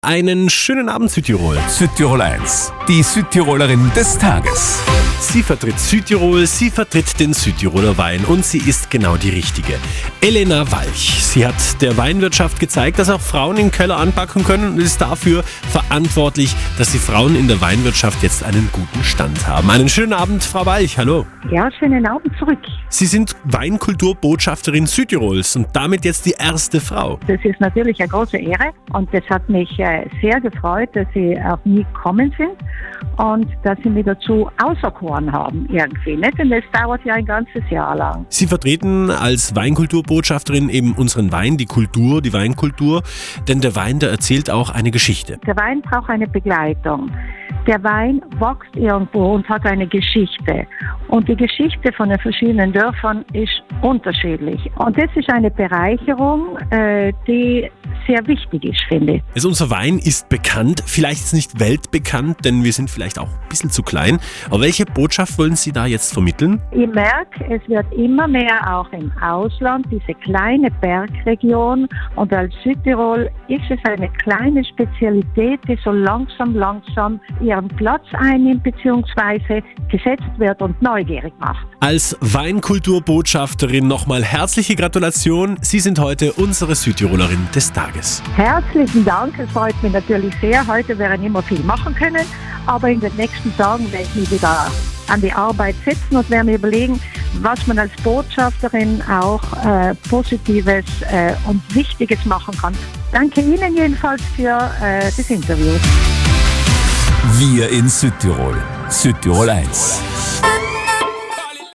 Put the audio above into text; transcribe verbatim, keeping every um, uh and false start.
Einen schönen Abend, Südtirol. Südtirol eins, die Südtirolerin des Tages. Sie vertritt Südtirol, sie vertritt den Südtiroler Wein und sie ist genau die Richtige. Elena Walch. Sie hat der Weinwirtschaft gezeigt, dass auch Frauen in Keller anpacken können und ist dafür verantwortlich, dass die Frauen in der Weinwirtschaft jetzt einen guten Stand haben. Einen schönen Abend, Frau Walch. Hallo. Ja, schönen Abend zurück. Sie sind Weinkulturbotschafterin Südtirols und damit jetzt die erste Frau. Das ist natürlich eine große Ehre und das hat mich äh, sehr gefreut, dass Sie auf mich gekommen sind und dass Sie mich dazu auserkoren haben irgendwie. Nicht? Denn das dauert ja ein ganzes Jahr lang. Sie vertreten als Weinkulturbotschafterin eben unseren Wein, die Kultur, die Weinkultur, denn der Wein, der erzählt auch eine Geschichte. Der Wein braucht eine Begleitung. Der Wein wächst irgendwo und hat eine Geschichte. Und die Geschichte von den verschiedenen Dörfern ist unterschiedlich. Und das ist eine Bereicherung, äh, die sehr wichtig ist, finde ich. Also unser Wein ist bekannt, vielleicht ist nicht weltbekannt, denn wir sind vielleicht auch ein bisschen zu klein. Aber welche Botschaft wollen Sie da jetzt vermitteln? Ich merke, es wird immer mehr auch im Ausland, diese kleine Bergregion. Und als Südtirol ist es eine kleine Spezialität, die so langsam, langsam ihren Platz einnimmt bzw. gesetzt wird und neugierig macht. Als Weinkulturbotschafterin nochmal herzliche Gratulation. Sie sind heute unsere Südtirolerin des Tages. Herzlichen Dank, es freut mich natürlich sehr. Heute werden wir nicht mehr viel machen können, aber in den nächsten Tagen werde ich mich wieder an die Arbeit setzen und werde mir überlegen, was man als Botschafterin auch äh, Positives äh, und Wichtiges machen kann. Danke Ihnen jedenfalls für äh, das Interview. Wir in Südtirol. Südtirol eins.